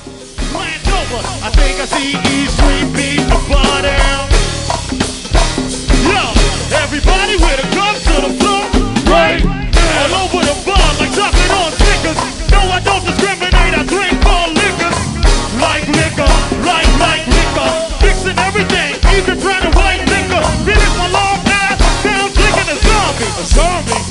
Land over. I think I see E3 beat the bottom. Yo, everybody with a gun to the floor. Right now. All over the bar like chocolate on Snickers. No, I don't discriminate. I drink all liquors. Like liquor, like liquor. Fixing everything, even trying to white liquor. Finish my long ass down, clicking a zombie. A zombie.